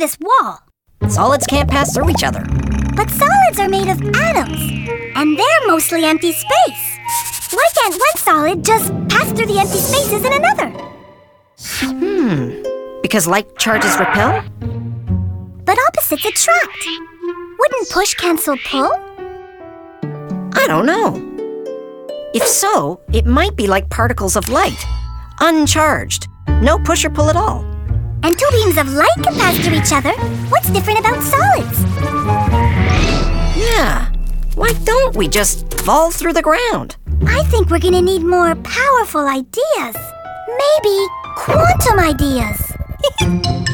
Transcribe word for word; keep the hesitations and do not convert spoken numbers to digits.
this wall. Solids can't pass through each other. But solids are made of atoms, and they're mostly empty space. Why can't one solid just pass through the empty spaces in another? Hmm. Because like charges repel? But opposites attract. Wouldn't push cancel pull? I don't know. If so, it might be like particles of light. Uncharged. No push or pull at all. And two beams of light can pass through each other. What's different about solids? Yeah. Why don't we just fall through the ground? I think we're gonna need more powerful ideas. Maybe quantum ideas.